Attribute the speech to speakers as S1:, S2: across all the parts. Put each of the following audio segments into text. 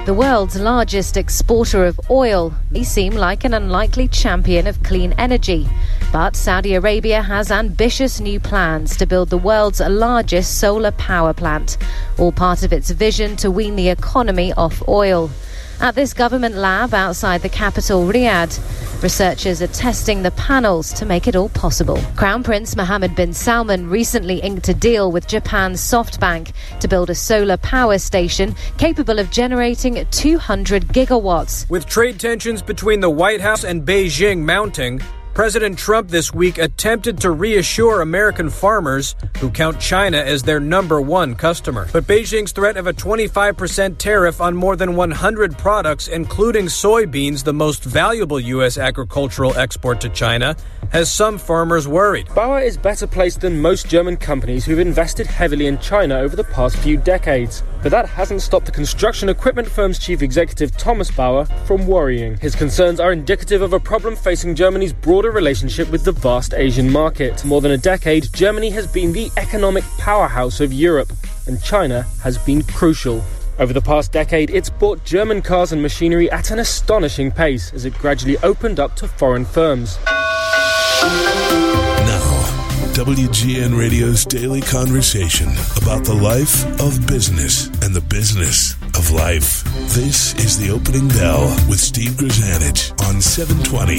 S1: The world's largest exporter of oil may seem like an unlikely champion of clean energy, but Saudi Arabia has ambitious new plans to build the world's largest solar power plant, all part of its vision to wean the economy off oil. At this government lab outside the capital, Riyadh, researchers are testing the panels to make it all possible. Crown Prince Mohammed bin Salman recently inked a deal with Japan's SoftBank to build a solar power station capable of generating 200 gigawatts.
S2: With trade tensions between the White House and Beijing mounting, President Trump this week attempted to reassure American farmers who count China as their number one customer. But Beijing's threat of a 25% tariff on more than 100 products, including soybeans, the most valuable U.S. agricultural export to China, has some farmers worried.
S3: Bauer is better placed than most German companies who've invested heavily in China over the past few decades. But that hasn't stopped the construction equipment firm's chief executive, Thomas Bauer, from worrying. His concerns are indicative of a problem facing Germany's broader relationship with the vast Asian market. For more than a decade, Germany has been the economic powerhouse of Europe, and China has been crucial. Over the past decade, it's bought German cars and machinery at an astonishing pace as it gradually opened up to foreign firms.
S4: Now, WGN Radio's daily conversation about the life of business and the business of life. This is The Opening Bell with Steve Grzanich on 720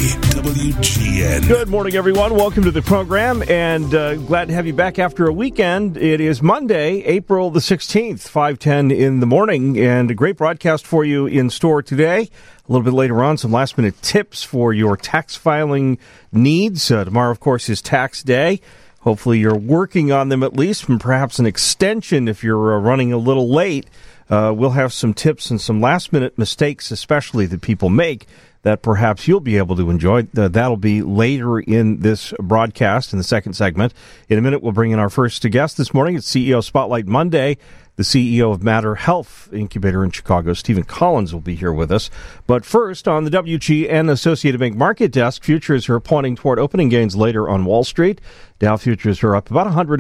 S4: WGN.
S5: Good morning, everyone. Welcome to the program, and glad to have you back after a weekend. It is Monday, April the 16th, 5:10 in the morning, and a great broadcast for you in store today. A little bit later on, some last-minute tips for your tax filing needs. Tomorrow, of course, is tax day. Hopefully you're working on them at least, and perhaps an extension if you're running a little late. We'll have some tips and some last-minute mistakes, especially that people make, that perhaps you'll be able to enjoy. That'll be later in this broadcast in the second segment. In a minute, we'll bring in our first guest this morning. It's CEO Spotlight Monday. The CEO of Matter Health Incubator in Chicago, Stephen Collins, will be here with us. But first, on the WGN Associated Bank Market Desk, futures are pointing toward opening gains later on Wall Street. Dow futures are up about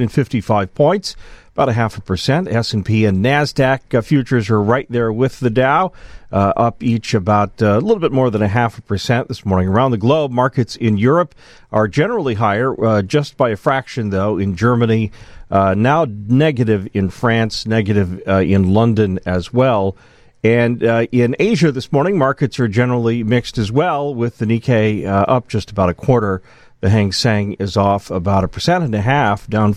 S5: 155 points, about 0.5%. S&P and NASDAQ futures are right there with the Dow, up each about a little bit more than 0.5% this morning. Around the globe, markets in Europe are generally higher, just by a fraction, though, in Germany. Now negative in France, negative in London as well. And in Asia this morning, markets are generally mixed as well, with the Nikkei up just about a quarter. The Hang Seng is off about 1.5%, down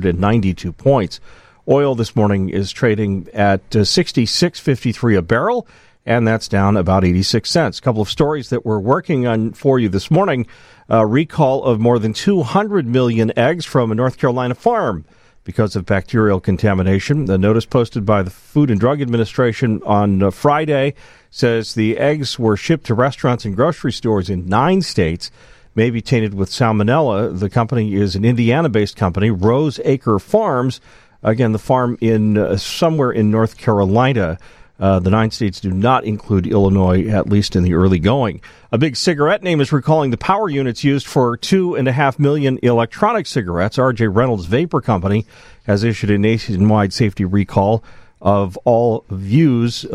S5: 492 points. Oil this morning is trading at $66.53 a barrel, and that's down about 86 cents. A couple of stories that we're working on for you this morning. Recall of more than 200 million eggs from a North Carolina farm because of bacterial contamination. The notice posted by the Food and Drug Administration on Friday says the eggs were shipped to restaurants and grocery stores in 9 states, may be tainted with salmonella. The company is an Indiana-based company, Rose Acre Farms. Again, the farm in somewhere in North Carolina. The 9 states do not include Illinois, at least in the early going. A big cigarette name is recalling the power units used for 2.5 million electronic cigarettes. R.J. Reynolds Vapor Company has issued a nationwide safety recall of all Vuse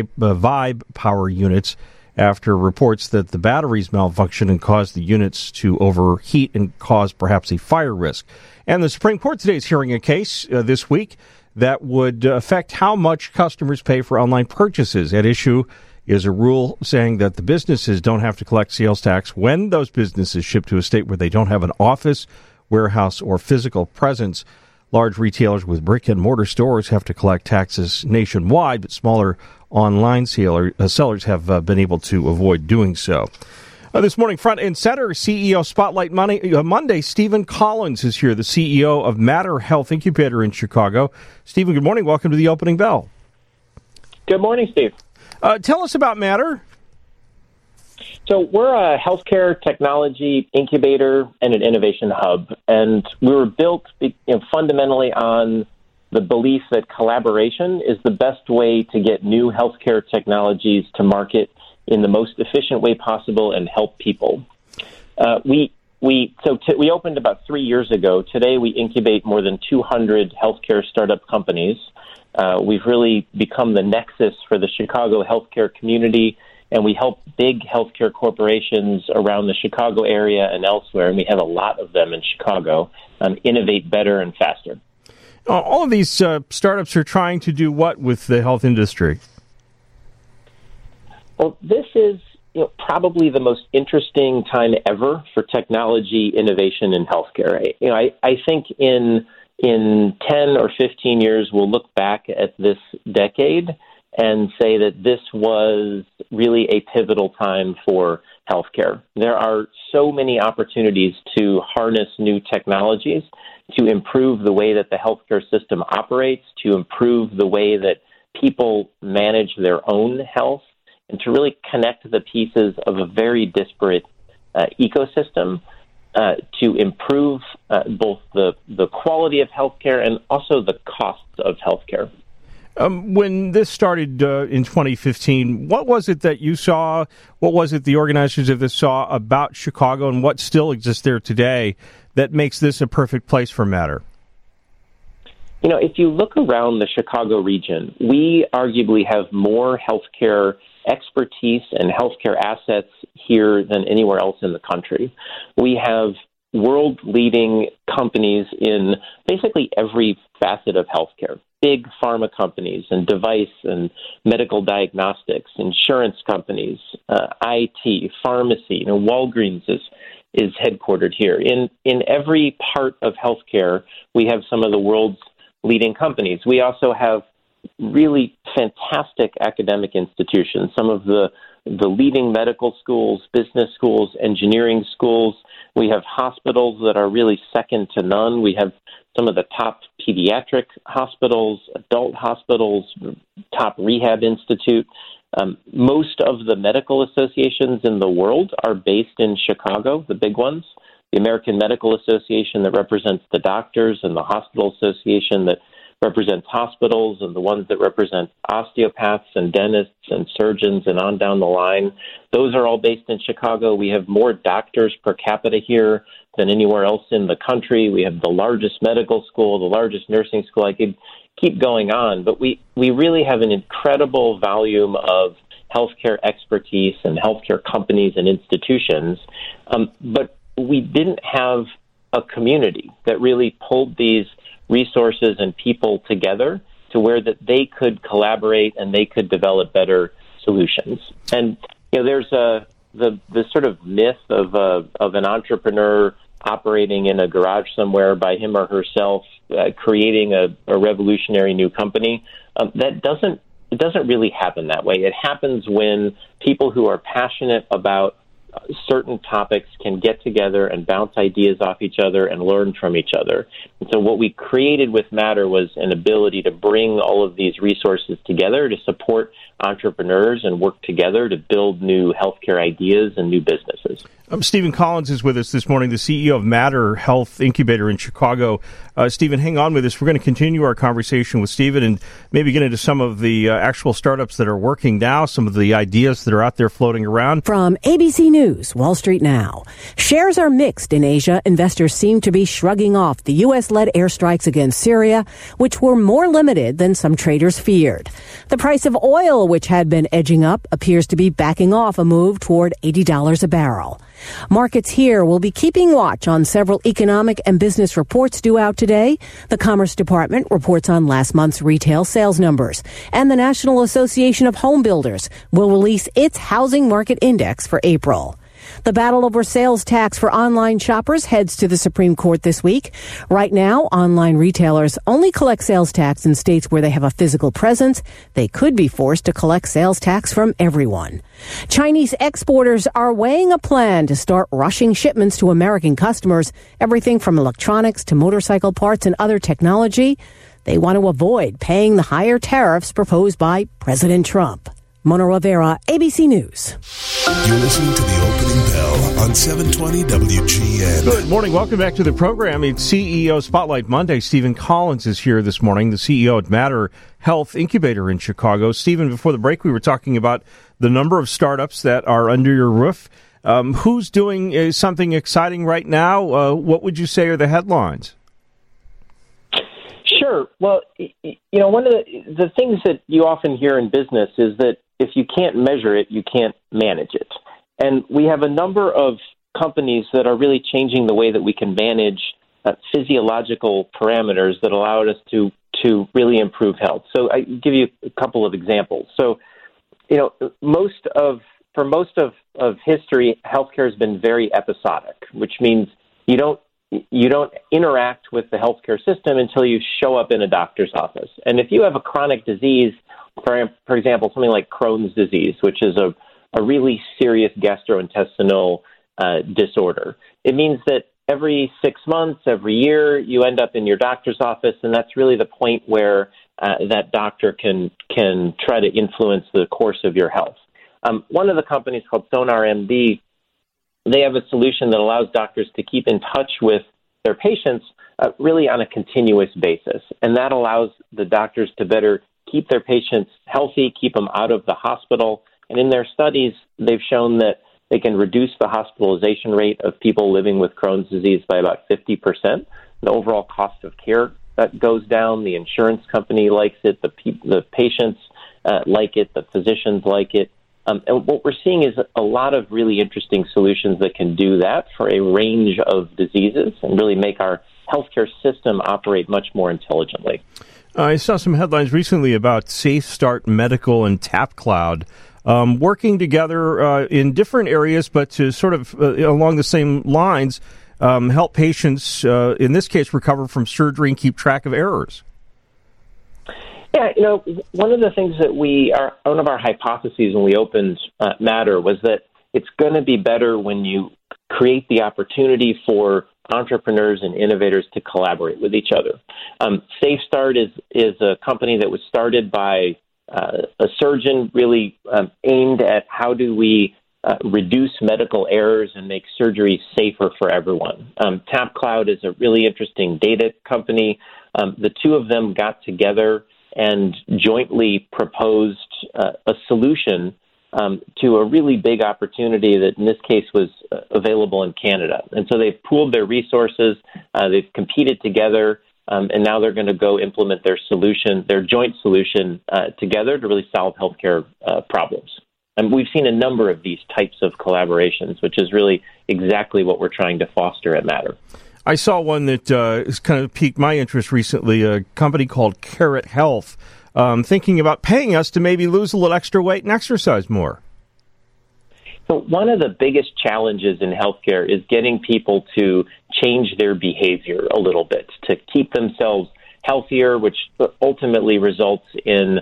S5: Vibe power units after reports that the batteries malfunctioned and caused the units to overheat and cause perhaps a fire risk. And the Supreme Court today is hearing a case this week that would affect how much customers pay for online purchases. At issue is a rule saying that the businesses don't have to collect sales tax when those businesses ship to a state where they don't have an office, warehouse, or physical presence. Large retailers with brick-and-mortar stores have to collect taxes nationwide, but smaller online sellers have been able to avoid doing so. This morning, front and center, CEO Spotlight Monday, Stephen Collins is here, the CEO of Matter Health Incubator in Chicago. Stephen, good morning. Welcome to the Opening Bell.
S6: Good morning, Steve.
S5: Tell us about Matter.
S6: So we're a healthcare technology incubator and an innovation hub, and we were built fundamentally on the belief that collaboration is the best way to get new healthcare technologies to market in the most efficient way possible and help people. We We opened about 3 years ago. Today, we incubate more than 200 healthcare startup companies. We've really become the nexus for the Chicago healthcare community, and we help big healthcare corporations around the Chicago area and elsewhere, and we have a lot of them in Chicago, innovate better and faster.
S5: All of these startups are trying to do what with the health industry? Well,
S6: this is probably the most interesting time ever for technology innovation in healthcare. I think in 10 or 15 years, we'll look back at this decade and say that this was really a pivotal time for healthcare. There are so many opportunities to harness new technologies, to improve the way that the healthcare system operates, to improve the way that people manage their own health, and to really connect the pieces of a very disparate ecosystem to improve both the quality of healthcare and also the costs of healthcare.
S5: When this started in 2015, what was it that you saw? What was it the organizers of this saw about Chicago, and what still exists there today that makes this a perfect place for Matter?
S6: If you look around the Chicago region, we arguably have more healthcare expertise and healthcare assets here than anywhere else in the country. We have world-leading companies in basically every facet of healthcare. Big pharma companies and device and medical diagnostics, insurance companies, IT, pharmacy. Walgreens is headquartered here. In every part of healthcare, we have some of the world's leading companies. We also have really fantastic academic institutions, some of the leading medical schools, business schools, engineering schools. We have hospitals that are really second to none. We have some of the top pediatric hospitals, adult hospitals, top rehab institute. Most of the medical associations in the world are based in Chicago, the big ones. The American Medical Association that represents the doctors, and the Hospital Association that represents hospitals, and the ones that represent osteopaths and dentists and surgeons and on down the line. Those are all based in Chicago. We have more doctors per capita here than anywhere else in the country. We have the largest medical school, the largest nursing school. I could keep going on, but we really have an incredible volume of healthcare expertise and healthcare companies and institutions. But we didn't have a community that really pulled these resources and people together to where that they could collaborate and they could develop better solutions. And there's the sort of myth of an entrepreneur operating in a garage somewhere by him or herself, creating a revolutionary new company. It doesn't really happen that way. It happens when people who are passionate about certain topics can get together and bounce ideas off each other and learn from each other. And so what we created with Matter was an ability to bring all of these resources together to support entrepreneurs and work together to build new healthcare ideas and new businesses.
S5: Stephen Collins is with us this morning, the CEO of Matter Health Incubator in Chicago. Stephen, hang on with us. We're going to continue our conversation with Stephen and maybe get into some of the actual startups that are working now, some of the ideas that are out there floating around.
S7: From ABC News, Wall Street Now. Shares are mixed in Asia. Investors seem to be shrugging off the U.S.-led airstrikes against Syria, which were more limited than some traders feared. The price of oil, which had been edging up, appears to be backing off a move toward $80 a barrel. Markets here will be keeping watch on several economic and business reports due out today. The Commerce Department reports on last month's retail sales numbers, and the National Association of Home Builders will release its housing market index for April. The battle over sales tax for online shoppers heads to the Supreme Court this week. Right now, online retailers only collect sales tax in states where they have a physical presence. They could be forced to collect sales tax from everyone. Chinese exporters are weighing a plan to start rushing shipments to American customers, everything from electronics to motorcycle parts and other technology. They want to avoid paying the higher tariffs proposed by President Trump. Mona Rivera, ABC News.
S4: You're listening to the opening bell on 720 WGN.
S5: Good morning. Welcome back to the program. It's CEO Spotlight Monday. Stephen Collins is here this morning, the CEO at Matter Health Incubator in Chicago. Stephen, before the break, we were talking about the number of startups that are under your roof. Who's doing something exciting right now? What would you say are the headlines?
S6: Sure. Well, one of the things that you often hear in business is that if you can't measure it, you can't manage it. And we have a number of companies that are really changing the way that we can manage physiological parameters that allow us to really improve health. So I give you a couple of examples. So, for most of history, healthcare has been very episodic, which means you don't interact with the healthcare system until you show up in a doctor's office. And if you have a chronic disease, for example, something like Crohn's disease, which is a really serious gastrointestinal disorder, it means that every 6 months, every year, you end up in your doctor's office, and that's really the point where that doctor can try to influence the course of your health. One of the companies called SonarMD, they have a solution that allows doctors to keep in touch with their patients really on a continuous basis, and that allows the doctors to better keep their patients healthy, keep them out of the hospital. And in their studies, they've shown that they can reduce the hospitalization rate of people living with Crohn's disease by about 50%. The overall cost of care goes down. The insurance company likes it. The patients like it. The physicians like it. And what we're seeing is a lot of really interesting solutions that can do that for a range of diseases and really make our healthcare system operate much more intelligently.
S5: I saw some headlines recently about SafeStart Medical and TapCloud working together in different areas, but to sort of along the same lines, help patients, in this case, recover from surgery and keep track of errors.
S6: Yeah, one of the things that one of our hypotheses when we opened Matter was that it's going to be better when you create the opportunity for entrepreneurs and innovators to collaborate with each other. SafeStart is a company that was started by a surgeon really aimed at how do we reduce medical errors and make surgery safer for everyone. TapCloud is a really interesting data company. The two of them got together and jointly proposed a solution to a really big opportunity that in this case was available in Canada. And so they've pooled their resources, they've competed together, and now they're going to go implement their joint solution together to really solve healthcare problems. And we've seen a number of these types of collaborations, which is really exactly what we're trying to foster at Matter.
S5: I saw one that has kind of piqued my interest recently, a company called Carrot Health, thinking about paying us to maybe lose a little extra weight and exercise more.
S6: So one of the biggest challenges in healthcare is getting people to change their behavior a little bit, to keep themselves healthier, which ultimately results in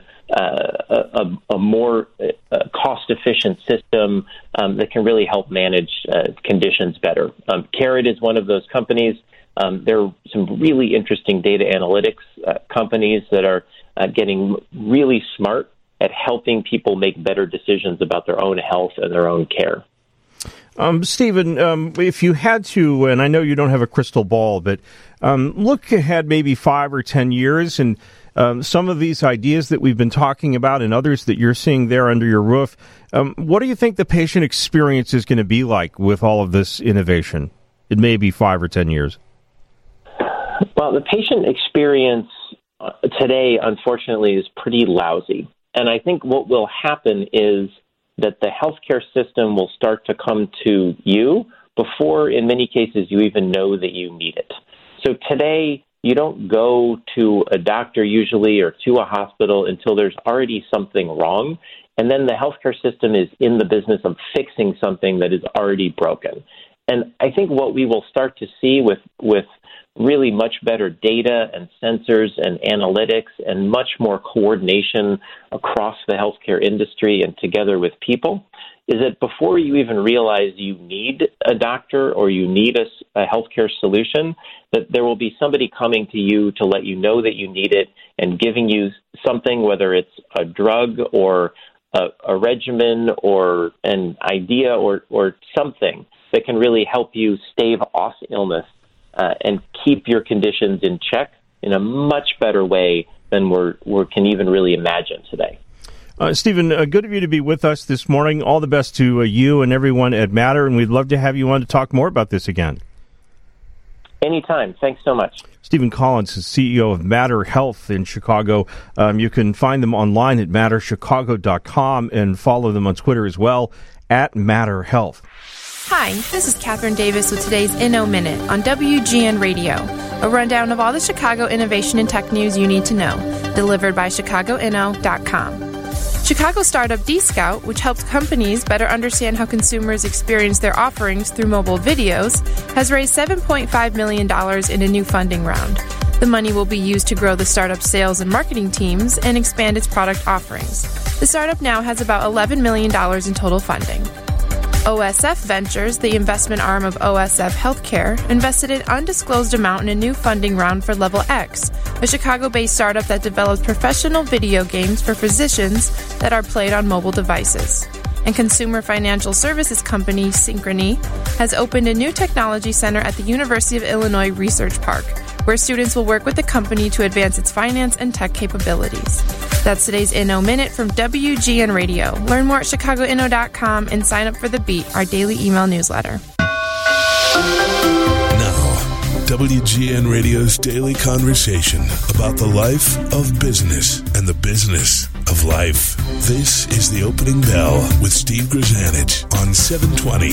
S6: a more cost-efficient system that can really help manage conditions better. Carrot is one of those companies. There are some really interesting data analytics companies that are getting really smart at helping people make better decisions about their own health and their own care.
S5: Stephen, if you had to, and I know you don't have a crystal ball, but look ahead maybe 5 or 10 years and some of these ideas that we've been talking about and others that you're seeing there under your roof, what do you think the patient experience is going to be like with all of this innovation? It may be 5 or 10 years.
S6: Well, the patient experience today, unfortunately, is pretty lousy. And I think what will happen is that the healthcare system will start to come to you before, in many cases, you even know that you need it. So today, you don't go to a doctor usually or to a hospital until there's already something wrong. And then the healthcare system is in the business of fixing something that is already broken. And I think what we will start to see with really much better data and sensors and analytics and much more coordination across the healthcare industry and together with people is that before you even realize you need a doctor or you need a healthcare solution, that there will be somebody coming to you to let you know that you need it and giving you something, whether it's a drug or a regimen or an idea or something that can really help you stave off illness and keep your conditions in check in a much better way than we can even really imagine today.
S5: Stephen, good of you to be with us this morning. All the best to you and everyone at Matter, and we'd love to have you on to talk more about this again.
S6: Anytime. Thanks so much.
S5: Stephen Collins is CEO of Matter Health in Chicago. You can find them online at matterchicago.com and follow them on Twitter as well, at Matter Health.
S8: Hi, this is Catherine Davis with today's Inno Minute on WGN Radio, a rundown of all the Chicago innovation and tech news you need to know, delivered by ChicagoInno.com. Chicago startup DScout, which helps companies better understand how consumers experience their offerings through mobile videos, has raised $7.5 million in a new funding round. The money will be used to grow the startup's sales and marketing teams and expand its product offerings. The startup now has about $11 million in total funding. OSF Ventures, the investment arm of OSF Healthcare, invested an undisclosed amount in a new funding round for Level X, a Chicago-based startup that develops professional video games for physicians that are played on mobile devices. And consumer financial services company Synchrony has opened a new technology center at the University of Illinois Research Park, where students will work with the company to advance its finance and tech capabilities. That's today's Inno Minute from WGN Radio. Learn more at ChicagoInno.com and sign up for The Beat, our daily email newsletter.
S4: Now, WGN Radio's daily conversation about the life of business and the business of life. This is The Opening Bell with Steve Grzanich on 720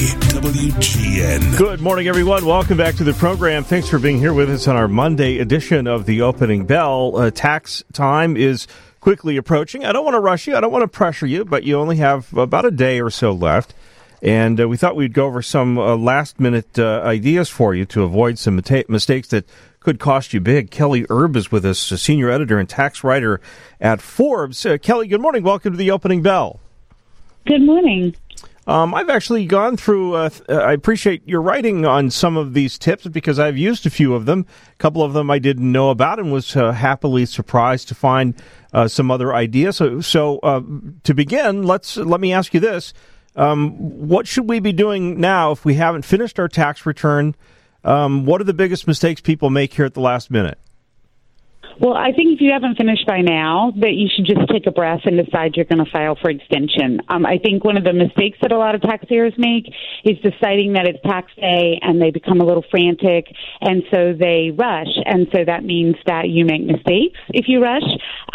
S4: WGN.
S5: Good morning, everyone. Welcome back to the program. Thanks for being here with us on our Monday edition of The Opening Bell. Tax time is quickly approaching. I don't want to rush you. I don't want to pressure you, but you only have about a day or so left. And we thought we'd go over some last-minute ideas for you to avoid some mistakes that could cost you big. Kelly Erb is with us, a senior editor and tax writer at Forbes. Kelly, good morning. Welcome to The Opening Bell.
S9: Good morning.
S5: I've actually gone through, I appreciate your writing on some of these tips because I've used a few of them. A couple of them I didn't know about and was happily surprised to find some other ideas. So to begin, let me ask you this. What should we be doing now if we haven't finished our tax return? What are the biggest mistakes people make here at the last minute?
S9: Well, I think if you haven't finished by now, that you should just take a breath and decide you're going to file for extension. I think one of the mistakes that a lot of taxpayers make is deciding that it's tax day and they become a little frantic, and so they rush. And so that means that you make mistakes if you rush,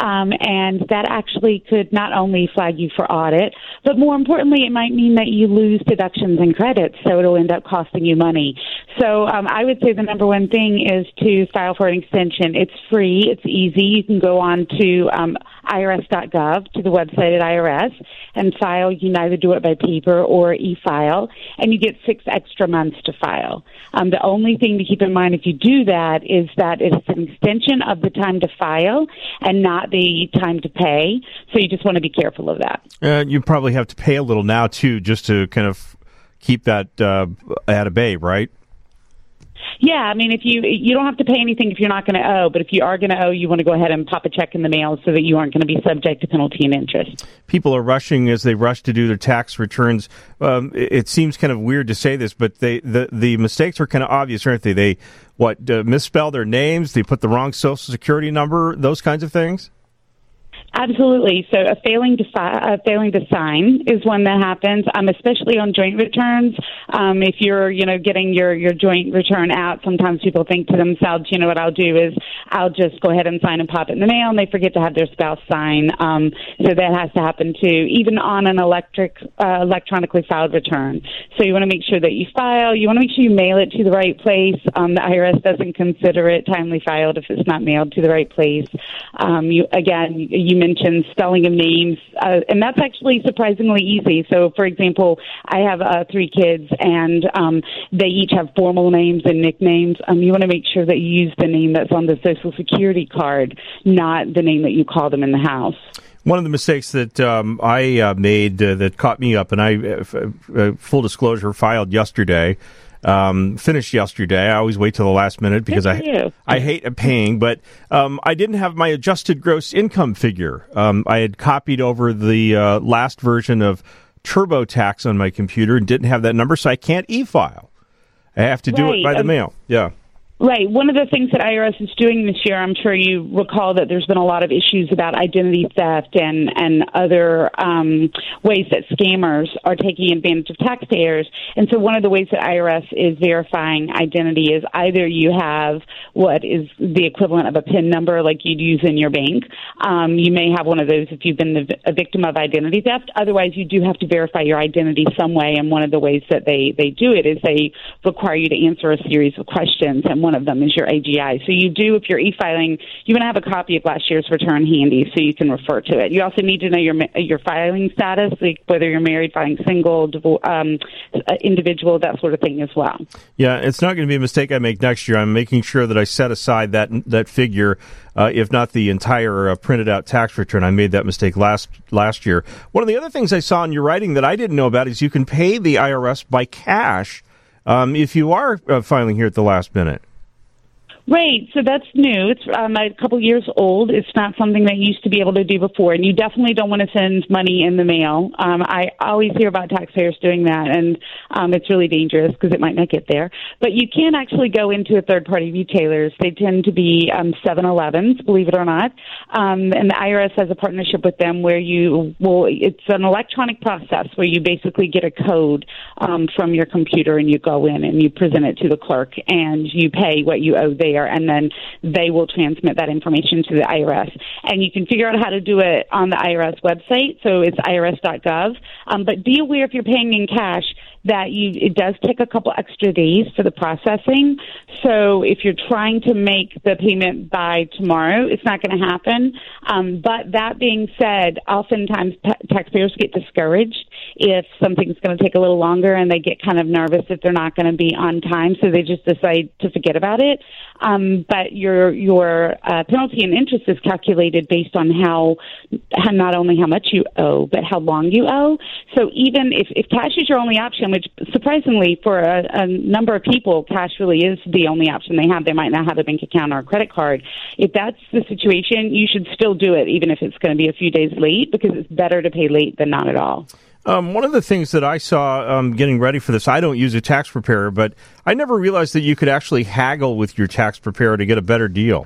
S9: and that actually could not only flag you for audit, but more importantly, it might mean that you lose deductions and credits, so it'll end up costing you money. So I would say the number one thing is to file for an extension. It's free. It's easy. You can go on to irs.gov, to the website at IRS, and file. You can either do it by paper or e-file, and you get 6 extra months to file. The only thing to keep in mind if you do that is that it's an extension of the time to file and not the time to pay, so you just want to be careful of that.
S5: You probably have to pay a little now, too, just to kind of keep that at a bay, right?
S9: Yeah, I mean, if you don't have to pay anything if you're not going to owe, but if you are going to owe, you want to go ahead and pop a check in the mail so that you aren't going to be subject to penalty and interest. People
S5: are rushing as they rush to do their tax returns. It seems kind of weird to say this, but the mistakes are kind of obvious, aren't they? They misspell their names, they put the wrong Social Security number, those kinds of things?
S9: Absolutely. So failing to sign is one that happens, especially on joint returns. If you're, getting your joint return out, sometimes people think to themselves, what I'll do is I'll just go ahead and sign and pop it in the mail, and they forget to have their spouse sign. So that has to happen too, even on an electronically filed return. So you want to make sure that you file. You want to make sure you mail it to the right place. The IRS doesn't consider it timely filed if it's not mailed to the right place. You mentioned spelling of names, and that's actually surprisingly easy. So, for example, I have 3 kids, and they each have formal names and nicknames. You want to make sure that you use the name that's on the Social Security card, not the name that you call them in the house.
S5: One of the mistakes that I made that caught me up, and I, full disclosure, filed yesterday, finished yesterday. I always wait till the last minute because I hate paying, but I didn't have my adjusted gross income figure. I had copied over the last version of TurboTax on my computer and didn't have that number, so I can't e-file. I have to do it by the mail. Yeah.
S9: Right. One of the things that IRS is doing this year, I'm sure you recall that there's been a lot of issues about identity theft and other ways that scammers are taking advantage of taxpayers. And so one of the ways that IRS is verifying identity is either you have what is the equivalent of a PIN number like you'd use in your bank. You may have one of those if you've been a victim of identity theft. Otherwise, you do have to verify your identity some way. And one of the ways that they do it is they require you to answer a series of questions, and one of them is your AGI. So you do, if you're e-filing, you want to have a copy of last year's return handy so you can refer to it. You also need to know your filing status, like whether you're married, filing single, individual, that sort of thing as well.
S5: Yeah, it's not going to be a mistake I make next year. I'm making sure that I set aside that figure, if not the entire printed out tax return. I made that mistake last year. One of the other things I saw in your writing that I didn't know about is you can pay the IRS by cash if you are filing here at the last minute.
S9: Right, so that's new. It's a couple years old. It's not something that you used to be able to do before, and you definitely don't want to send money in the mail. I always hear about taxpayers doing that, and it's really dangerous because it might not get there. But you can actually go into a third-party retailers. They tend to be 7-Elevens, believe it or not, and the IRS has a partnership with them where it's an electronic process where you basically get a code from your computer, and you go in and you present it to the clerk, and you pay what you owe there, and then they will transmit that information to the IRS. And you can figure out how to do it on the IRS website, so it's irs.gov. But be aware if you're paying in cash that it does take a couple extra days for the processing. So if you're trying to make the payment by tomorrow, it's not going to happen. But that being said, oftentimes taxpayers get discouraged if something's going to take a little longer, and they get kind of nervous if they're not going to be on time, so they just decide to forget about it. But your penalty and interest is calculated based on how not only how much you owe, but how long you owe. So even if cash is your only option, which surprisingly for a number of people, cash really is the only option they have. They might not have a bank account or a credit card. If that's the situation, you should still do it, even if it's going to be a few days late, because it's better to pay late than not at all.
S5: One of the things that I saw getting ready for this, I don't use a tax preparer, but I never realized that you could actually haggle with your tax preparer to get a better deal.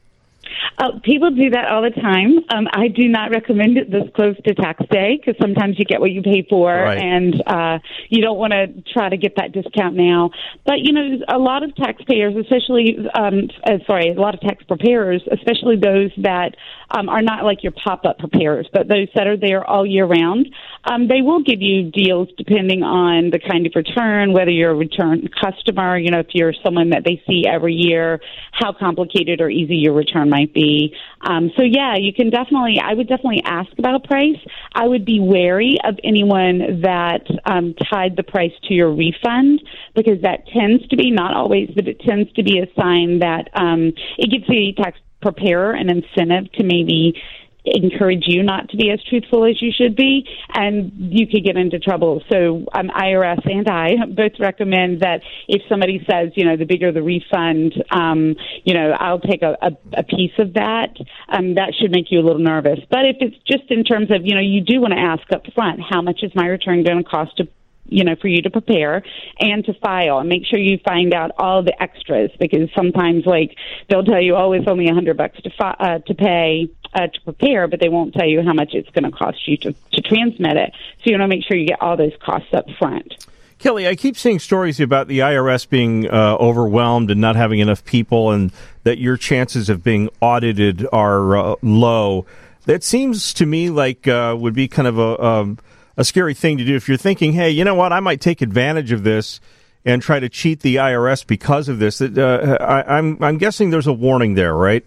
S9: People do that all the time. I do not recommend it this close to tax day because sometimes you get what you pay for, right, and you don't want to try to get that discount now. But, a lot of taxpayers, especially, a lot of tax preparers, especially those that are not like your pop-up preparers, but those that are there all year round, they will give you deals depending on the kind of return, whether you're a return customer, if you're someone that they see every year, how complicated or easy your return might be. So yeah, I would definitely ask about a price. I would be wary of anyone that tied the price to your refund, because that tends to be, not always, but it tends to be a sign that it gives the tax preparer an incentive to maybe encourage you not to be as truthful as you should be, and you could get into trouble. So IRS and I both recommend that if somebody says, the bigger the refund, I'll take a piece of that, that should make you a little nervous. But if it's just in terms of, you do want to ask up front, how much is my return going to cost for you to prepare and to file, and make sure you find out all the extras, because sometimes they'll tell you, it's only $100 to pay to prepare, but they won't tell you how much it's going to cost you to transmit it. So you want to make sure you get all those costs up front.
S5: Kelly, I keep seeing stories about the IRS being overwhelmed and not having enough people, and that your chances of being audited are low. That seems to me like would be kind of a scary thing to do if you're thinking, hey, you know what, I might take advantage of this and try to cheat the IRS because of this. I'm guessing there's a warning there, right?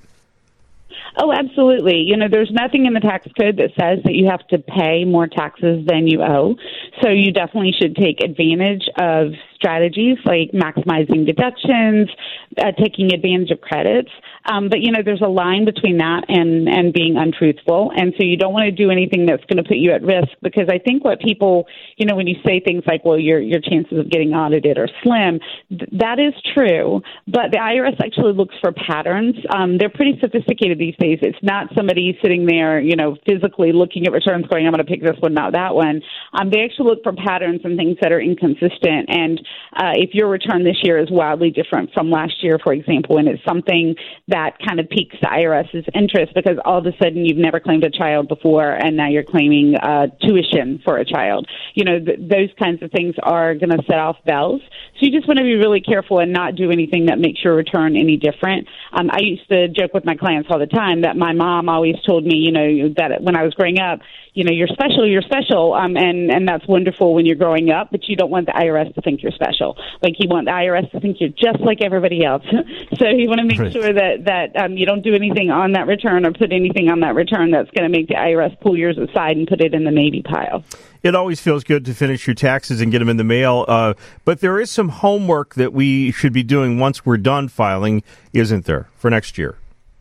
S9: Oh, absolutely. There's nothing in the tax code that says that you have to pay more taxes than you owe. So you definitely should take advantage of strategies like maximizing deductions, taking advantage of credits. But there's a line between that and being untruthful. And so you don't want to do anything that's going to put you at risk, because I think what people, when you say things like, well, your chances of getting audited are slim, that is true. But the IRS actually looks for patterns. They're pretty sophisticated these days. It's not somebody sitting there, physically looking at returns going, I'm going to pick this one, not that one. They actually look for patterns and things that are inconsistent. And if your return this year is wildly different from last year, for example, and it's something that kind of piques the IRS's interest because all of a sudden you've never claimed a child before and now you're claiming tuition for a child. Those kinds of things are going to set off bells. So you just want to be really careful and not do anything that makes your return any different. I used to joke with my clients all the time that my mom always told me, that when I was growing up, you're special, and that's wonderful when you're growing up, but you don't want the IRS to think you're special. Like, you want the IRS to think you're just like everybody else. So you want to make sure that you don't do anything on that return or put anything on that return that's going to make the IRS pull yours aside and put it in the maybe pile.
S5: It always feels good to finish your taxes and get them in the mail, but there is some homework that we should be doing once we're done filing, isn't there, for next year?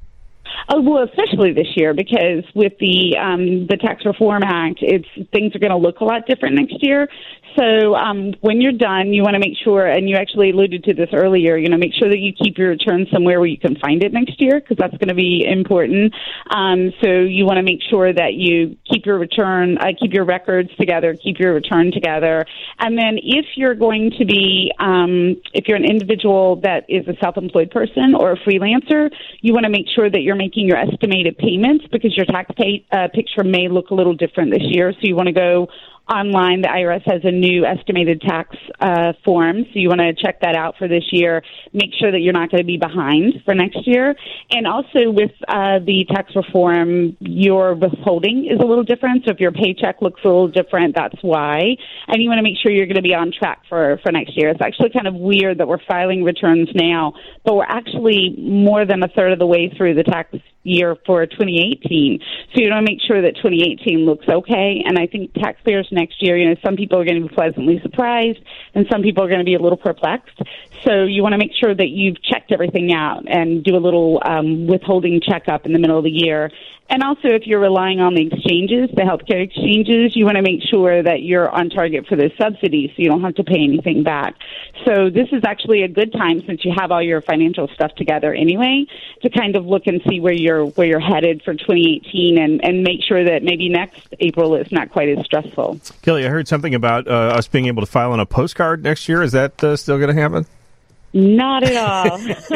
S9: Oh, well, especially this year, because with the Tax Reform Act, things are going to look a lot different next year. So when you're done, you want to make sure, and you actually alluded to this earlier, make sure that you keep your return somewhere where you can find it next year, because that's going to be important. So you want to make sure that you keep your return, keep your records together, keep your return together. And then if you're going to be, if you're an individual that is a self-employed person or a freelancer, you want to make sure that you're making your estimated payments, because your tax picture may look a little different this year. So you want to go online. The IRS has a new estimated tax form, so you want to check that out for this year. Make sure that you're not going to be behind for next year. And also with the tax reform, your withholding is a little different. So if your paycheck looks a little different, that's why. And you want to make sure you're going to be on track for next year. It's actually kind of weird that we're filing returns now, but we're actually more than a third of the way through the tax year for 2018. So you want to make sure that 2018 looks okay. And I think taxpayers next year, some people are going to be pleasantly surprised and some people are going to be a little perplexed. So you want to make sure that you've checked everything out and do a little withholding checkup in the middle of the year. And also, if you're relying on the exchanges, the healthcare exchanges, you want to make sure that you're on target for those subsidies so you don't have to pay anything back. So this is actually a good time, since you have all your financial stuff together anyway, to kind of look and see where you're headed for 2018 and make sure that maybe next April is not quite as stressful.
S5: Kelly, I heard something about us being able to file on a postcard next year. Is that still going to happen?
S9: Not at all.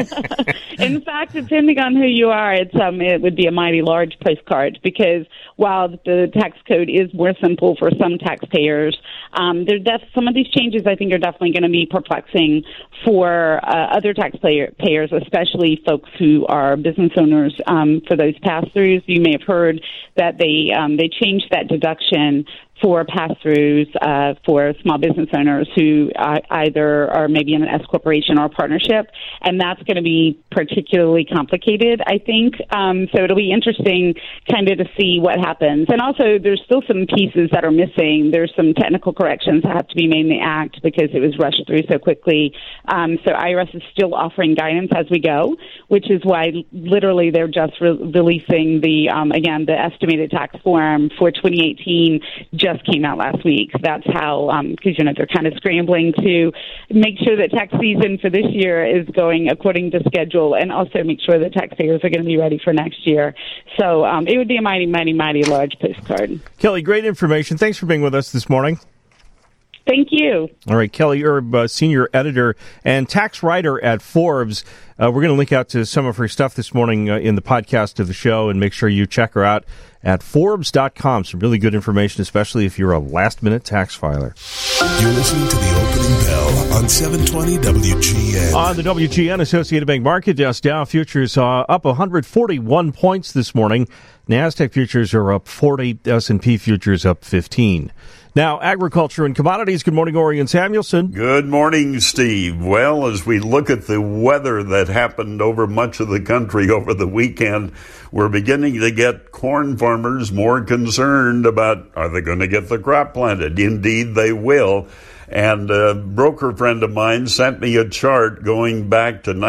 S9: In fact, depending on who you are, it would be a mighty large postcard, because while the tax code is more simple for some taxpayers, some of these changes I think are definitely going to be perplexing for other taxpayers, especially folks who are business owners. For those pass-throughs, you may have heard that they changed that deduction for pass-throughs for small business owners who either are maybe in an S corporation or a partnership, and that's going to be particularly complicated, I think. So it'll be interesting kind of to see what happens. And also, there's still some pieces that are missing. There's some technical corrections that have to be made in the Act because it was rushed through so quickly. So IRS is still offering guidance as we go, which is why literally they're just releasing the estimated tax form for 2018 just came out last week. That's how, because they're kind of scrambling to make sure that tax season for this year is going according to schedule, and also make sure that taxpayers are going to be ready for next year. So it would be a mighty, mighty, mighty large postcard.
S5: Kelly, great information. Thanks for being with us this morning.
S9: Thank you.
S5: All right, Kelly Erb, senior editor and tax writer at Forbes. We're going to link out to some of her stuff this morning in the podcast of the show, and make sure you check her out at Forbes.com. Some really good information, especially if you're a last-minute tax filer.
S4: You're listening to the opening bell on 720 WGN.
S5: On the WGN Associated Bank Market Desk, Dow futures up 141 points this morning. NASDAQ futures are up 40, S&P futures up 15. Now, agriculture and commodities. Good morning, Orion Samuelson.
S10: Good morning, Steve. Well, as we look at the weather that happened over much of the country over the weekend, we're beginning to get corn farmers more concerned about, are they going to get the crop planted? Indeed, they will. And a broker friend of mine sent me a chart going back to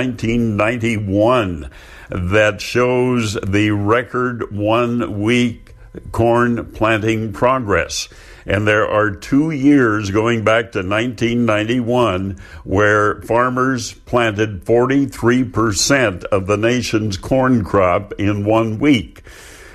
S10: 1991 that shows the record 1 week corn planting progress. And there are 2 years going back to 1991 where farmers planted 43% of the nation's corn crop in 1 week.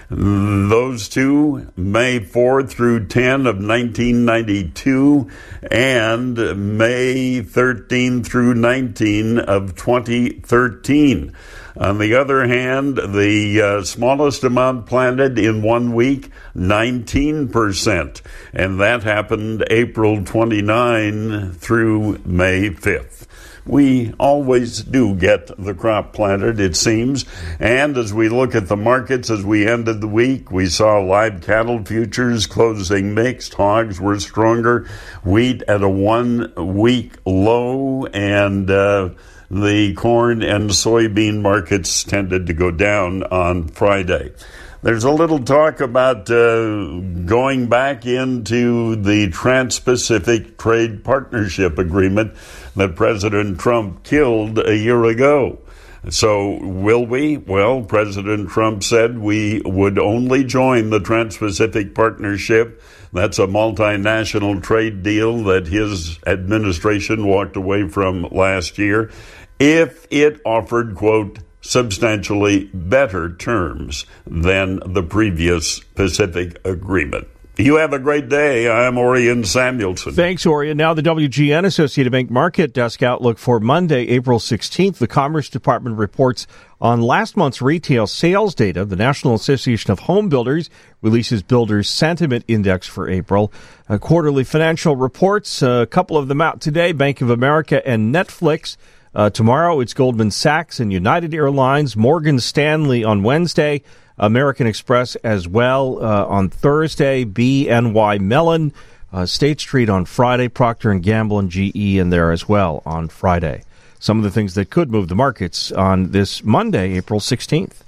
S10: Those two, May 4 through 10 of 1992 and May 13 through 19 of 2013. On the other hand, the smallest amount planted in 1 week, 19%. And that happened April 29 through May 5th. We always do get the crop planted, it seems. And as we look at the markets as we ended the week, we saw live cattle futures closing mixed. Hogs were stronger. Wheat at a 1 week low, and the corn and soybean markets tended to go down on Friday. There's a little talk about going back into the Trans-Pacific Trade Partnership Agreement that President Trump killed a year ago. So will we? Well, President Trump said we would only join the Trans-Pacific Partnership. That's a multinational trade deal that his administration walked away from last year if it offered, quote, substantially better terms than the previous Pacific Agreement. You have a great day. I'm Orion Samuelson.
S5: Thanks, Orion. Now the WGN Associated Bank Market Desk outlook for Monday, April 16th. The Commerce Department reports on last month's retail sales data. The National Association of Home Builders releases Builders Sentiment Index for April. Quarterly financial reports, a couple of them out today, Bank of America and Netflix. Tomorrow, it's Goldman Sachs and United Airlines, Morgan Stanley on Wednesday, American Express as well on Thursday, BNY Mellon, State Street on Friday, Procter & Gamble and GE in there as well on Friday. Some of the things that could move the markets on this Monday, April 16th.